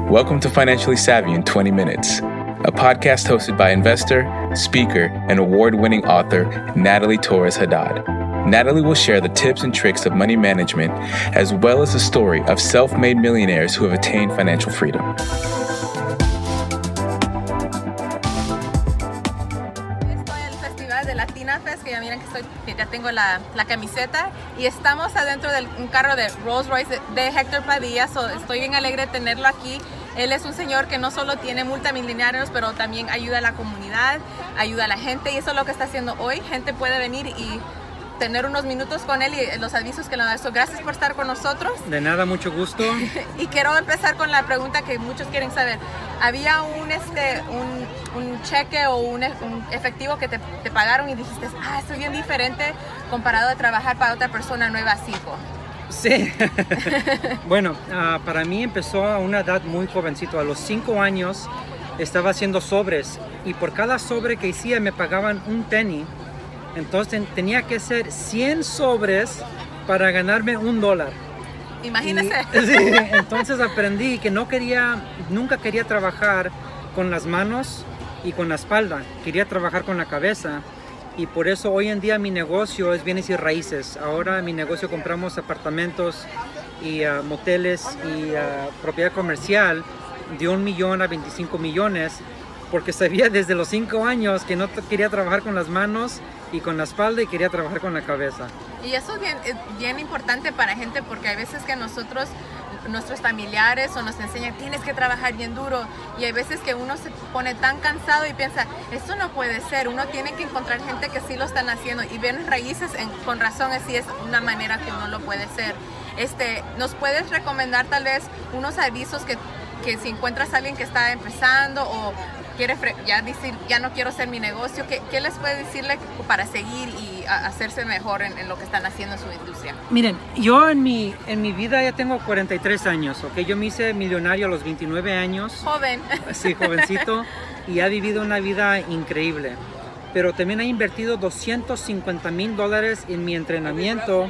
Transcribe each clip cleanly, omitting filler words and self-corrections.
Welcome to Financially Savvy in 20 Minutes, a podcast hosted by investor, speaker, and award-winning author Natalie Torres Haddad. Natalie will share the tips and tricks of money management, as well as the story of self-made millionaires who have attained financial freedom. Estoy en el Festival de Latina Fest, que ya miren que ya tengo la camiseta, y estamos adentro de un carro de Rolls Royce de Héctor Padilla. Estoy bien alegre de tenerlo aquí. Él es un señor que no solo tiene multimillonarios, pero también ayuda a la comunidad, ayuda a la gente, y eso es lo que está haciendo hoy. Gente puede venir y tener unos minutos con él y los avisos que le da. Gracias por estar con nosotros. De nada, mucho gusto. Y quiero empezar con la pregunta que muchos quieren saber. ¿Había un cheque o un efectivo que te pagaron y dijiste, esto es bien diferente comparado a trabajar para otra persona nueva a 5? Sí. Bueno, para mí empezó a una edad muy jovencito. A los 5 años estaba haciendo sobres y por cada sobre que hacía me pagaban un penny. Entonces tenía que hacer 100 sobres para ganarme $1. Imagínese. Sí, entonces aprendí que nunca quería trabajar con las manos y con la espalda. Quería trabajar con la cabeza. Y por eso hoy en día mi negocio es bienes y raíces. Ahora mi negocio compramos apartamentos y moteles y propiedad comercial de 1 millón a 25 millones. Porque sabía desde los 5 años que no quería trabajar con las manos y con la espalda y quería trabajar con la cabeza. Y eso es bien importante para gente, porque hay veces que nuestros familiares o nos enseñan, tienes que trabajar bien duro, y hay veces que uno se pone tan cansado y piensa, esto no puede ser. Uno tiene que encontrar gente que sí lo están haciendo, y bienes raíces con razón así es una manera que uno lo puede hacer. ¿Nos puedes recomendar tal vez unos avisos que si encuentras a alguien que está empezando o quiere ya no quiero hacer mi negocio, ¿qué les puede decirle para seguir y hacerse mejor en lo que están haciendo en su industria? Miren, yo en mi vida ya tengo 43 años, ¿ok? Yo me hice millonario a los 29 años. Joven. Sí, jovencito, y he vivido una vida increíble. Pero también he invertido $250,000 en mi entrenamiento,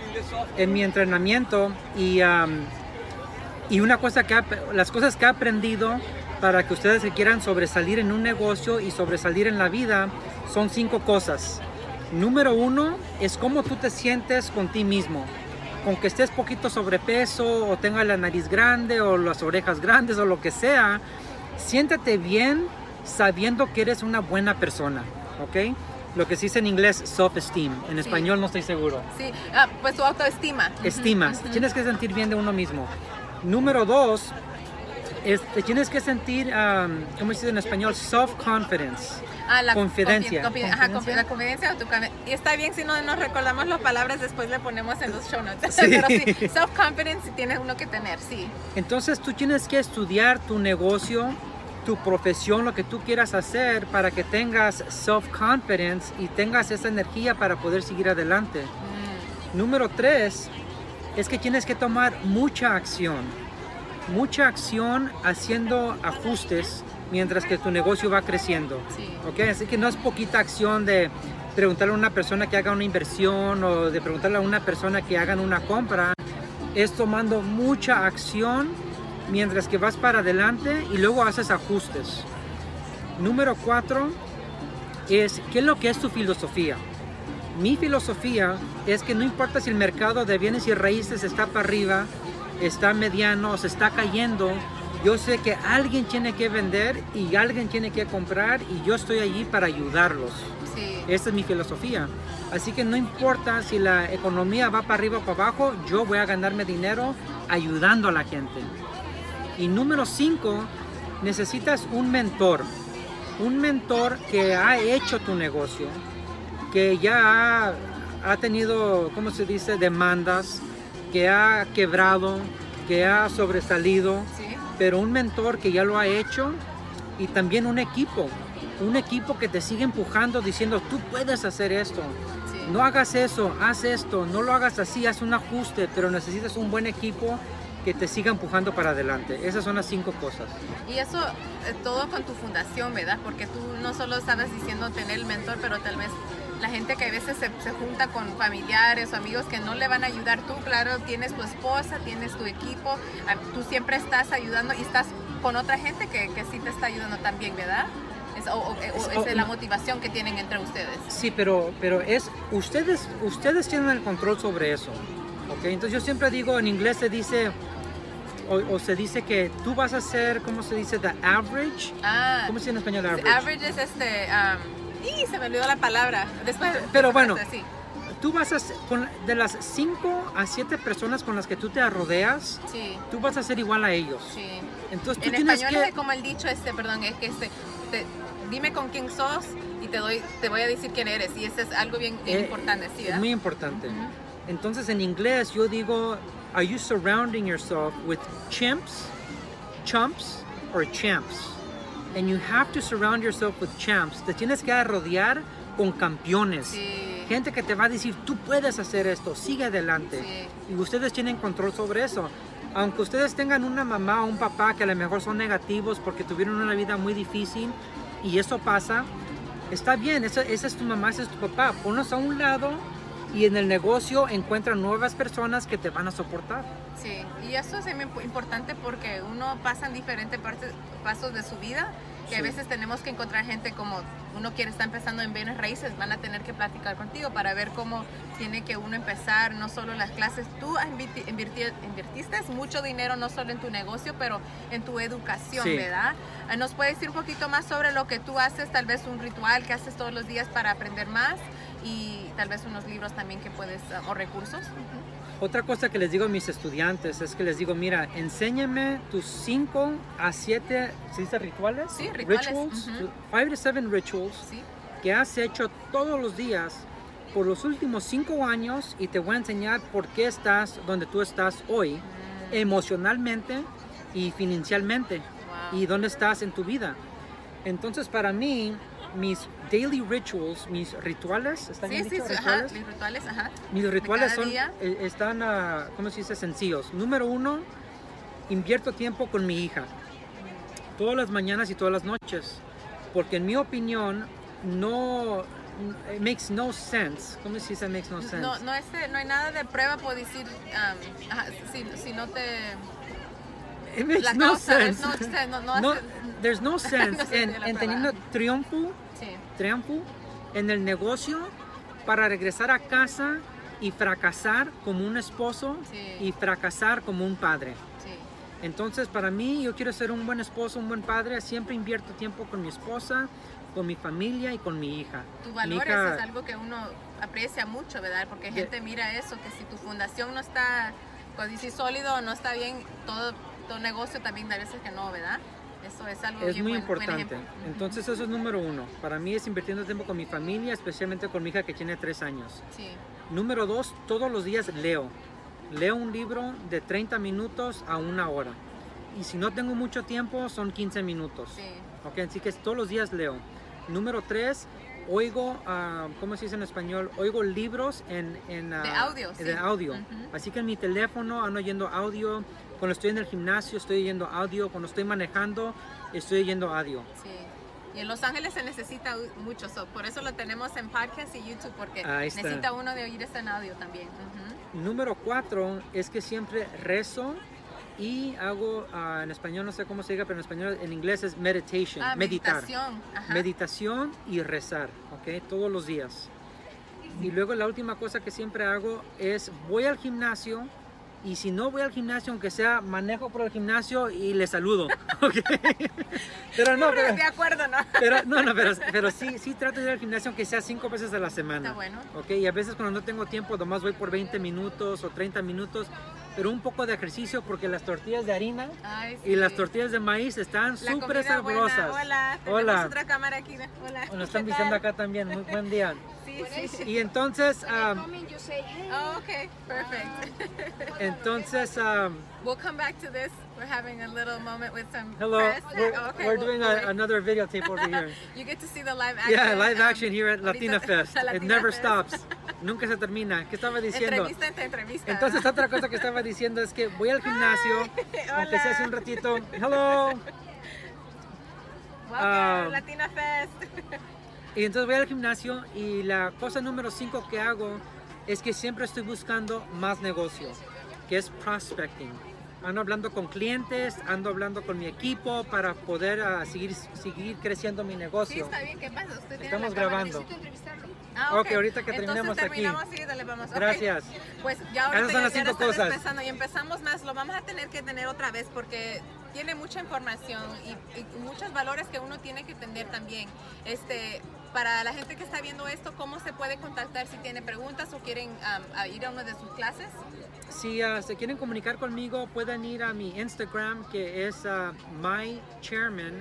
y las cosas que he aprendido para que ustedes se quieran sobresalir en un negocio y sobresalir en la vida son 5 cosas. Número 1 es cómo tú te sientes con ti mismo. Con que estés poquito sobrepeso o tengas la nariz grande o las orejas grandes o lo que sea, siéntate bien sabiendo que eres una buena persona, ¿ok? Lo que se dice en inglés, self-esteem. En español no estoy seguro. Sí, pues tu autoestima. Estimas. Tienes que sentir bien de uno mismo. Número 2, te tienes que sentir, ¿cómo se dice en español? Self-confidence. La confidencia. La confidencia. Y está bien si no nos recordamos las palabras, después le ponemos en los show notes. Sí. Pero sí, self-confidence tiene uno que tener, sí. Entonces tú tienes que estudiar tu negocio, tu profesión, lo que tú quieras hacer para que tengas self-confidence y tengas esa energía para poder seguir adelante. Número 3 es que tienes que tomar mucha acción haciendo ajustes mientras que tu negocio va creciendo. Sí. ¿Okay? Así que no es poquita acción de preguntarle a una persona que haga una inversión o de preguntarle a una persona que hagan una compra. Es tomando mucha acción mientras que vas para adelante y luego haces ajustes. Número 4 es ¿qué es lo que es tu filosofía? Mi filosofía es que no importa si el mercado de bienes y raíces está para arriba, está mediano o se está cayendo, yo sé que alguien tiene que vender y alguien tiene que comprar y yo estoy allí para ayudarlos. Sí. Esa es mi filosofía. Así que no importa si la economía va para arriba o para abajo, yo voy a ganarme dinero ayudando a la gente. Y número 5, necesitas un mentor que ha hecho tu negocio, que ya ha tenido, ¿cómo se dice?, demandas, que ha quebrado, que ha sobresalido, Sí. pero un mentor que ya lo ha hecho, y también un equipo que te sigue empujando diciendo, tú puedes hacer esto, Sí. no hagas eso, haz esto, no lo hagas así, haz un ajuste, pero necesitas un buen equipo que te siga empujando para adelante. Esas son las 5 cosas. Y eso todo con tu fundación, ¿verdad? Porque tú no solo estabas diciendo tener el mentor, pero tal vez la gente que a veces se junta con familiares o amigos que no le van a ayudar. Tú, claro, tienes tu esposa, tienes tu equipo, tú siempre estás ayudando y estás con otra gente que sí te está ayudando también, ¿verdad? Esa es la motivación que tienen entre ustedes. Sí, pero es ustedes tienen el control sobre eso, ¿ok? Entonces yo siempre digo, en inglés se dice o se dice que tú vas a ser, ¿cómo se dice? The average. ¿Cómo se dice en español average? Average es se me olvidó la palabra. Pero bueno, sí. Tú vas a ser, de las 5 a 7 personas con las que tú te rodeas, sí, tú vas a ser igual a ellos. Sí. Entonces tú en tienes español que... es como el dicho perdón, es que dime con quién sos y te voy a decir quién eres. Y eso es algo bien importante, ¿sí? Es muy importante. Entonces en inglés yo digo, are you surrounding yourself with chumps, or champs? And you have to surround yourself with champs. Te tienes que rodear con campeones. Sí. Gente que te va a decir, tú puedes hacer esto, sigue adelante. Sí. Y ustedes tienen control sobre eso. Aunque ustedes tengan una mamá o un papá que a lo mejor son negativos porque tuvieron una vida muy difícil y eso pasa, está bien, esa es tu mamá, ese es tu papá. Ponlos a un lado y en el negocio encuentran nuevas personas que te van a soportar. Sí, y eso es muy importante porque uno pasa en diferentes pasos de su vida y a veces tenemos que encontrar gente como uno quiere estar empezando en bienes raíces, van a tener que platicar contigo para ver cómo tiene que uno empezar, no solo las clases. Tú invertiste mucho dinero, no solo en tu negocio, pero en tu educación, sí, ¿verdad? ¿Nos puedes decir un poquito más sobre lo que tú haces, tal vez un ritual que haces todos los días para aprender más y tal vez unos libros también que puedes, o recursos? Otra cosa que les digo a mis estudiantes es que les digo, mira, enséñame tus 5 a 7, ¿se dice rituales? Sí, rituales. 5 to 7 rituals, sí, que has hecho todos los días por los últimos 5 años y te voy a enseñar por qué estás donde tú estás hoy, emocionalmente y financieramente, y dónde estás en tu vida. Entonces, para mí, mis daily rituals, mis rituales, ¿están bien dicho? ¿Rituales? Mis rituales, Mis rituales están, ¿cómo se dice? Sencillos. Número 1, invierto tiempo con mi hija. Todas las mañanas y todas las noches. Porque en mi opinión, it makes no sense. ¿Cómo se dice makes no sense? No hay nada de prueba por decir, si no te... It makes no sense. There's no sense en teniendo triunfo en el negocio para regresar a casa y fracasar como un esposo, sí, y fracasar como un padre. Sí. Entonces, para mí, yo quiero ser un buen esposo, un buen padre. Siempre invierto tiempo con mi esposa, con mi familia y con mi hija. Tus valores es algo que uno aprecia mucho, ¿verdad? Porque gente mira eso, que si tu fundación no está, pues dice sólido, no está bien, todo negocio también a veces que no, ¿verdad? Eso es algo muy importante. Entonces eso es número 1. Para mí es invirtiendo tiempo con mi familia, especialmente con mi hija que tiene 3 años. Sí. Número 2, todos los días leo. Leo un libro de 30 minutos a 1 hora. Y si no tengo mucho tiempo, son 15 minutos. Sí. Okay, así que todos los días leo. Número 3, oigo, ¿cómo se dice en español? Oigo libros de audio. De audio. Así que en mi teléfono ando oyendo audio. Cuando estoy en el gimnasio estoy oyendo audio. Cuando estoy manejando estoy oyendo audio. Sí. Y en Los Ángeles se necesita mucho. Por eso lo tenemos en podcast y YouTube. Porque necesita uno de oír este en audio también. Número 4 es que siempre rezo. Y hago, en español no sé cómo se diga, pero en inglés es meditation, meditar. Meditación y rezar, ¿ok? Todos los días. Y luego la última cosa que siempre hago es voy al gimnasio y si no voy al gimnasio, aunque sea, manejo por el gimnasio y le saludo, ¿ok? Pero no, de acuerdo, ¿no? Pero sí trato de ir al gimnasio aunque sea 5 veces a la semana. Está bueno. ¿Ok? Y a veces cuando no tengo tiempo, nomás voy por 20 minutos o 30 minutos. Pero un poco de ejercicio porque las tortillas de harina y las tortillas de maíz están súper sabrosas. Hola, tenemos otra cámara aquí. Hola. Nos están visitando acá también. Muy buen día. Sí. Y entonces... okay, perfect. Entonces... we'll come back to this. We're having a little moment with some hello, press. We're doing another videotape over here. You get to see the live action. Yeah, live action here at Latina Fest. It never stops. Nunca se termina. ¿Qué estaba diciendo? Entrevista. Entonces otra cosa que estaba diciendo es que voy al gimnasio, aunque sea hace un ratito. Hello. Welcome, Latina Fest. Y entonces voy al gimnasio y la cosa número 5 que hago es que siempre estoy buscando más negocio, que es prospecting. Ando hablando con clientes, ando hablando con mi equipo para poder seguir creciendo mi Sí, negocio. está bien. ¿Qué pasa? Usted tiene Estamos la cámara. grabando. Necesito entrevistarlo. Ok, ahorita que terminemos Entonces terminamos aquí. Sí, dale, vamos. Ok. Gracias. Pues ya ahorita Esas son las ya 5 estamos cosas. empezando y empezamos más. Lo vamos a tener que tener otra vez porque tiene mucha información y muchos valores que uno tiene que tener también. Para la gente que está viendo esto, ¿cómo se puede contactar si tiene preguntas o quieren ir a una de sus clases? Si se quieren comunicar conmigo, pueden ir a mi Instagram, que es mychairmanhp,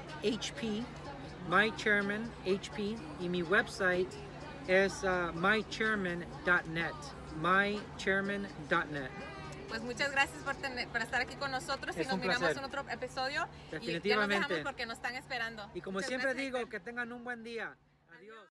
mychairmanhp, y mi website es mychairman.net, mychairman.net. Pues muchas gracias por estar aquí con nosotros y Es nos un miramos placer. en otro episodio. Definitivamente. Y ya nos dejamos porque nos están esperando. Y como Muchas siempre gracias. digo, que tengan un buen día. Adiós.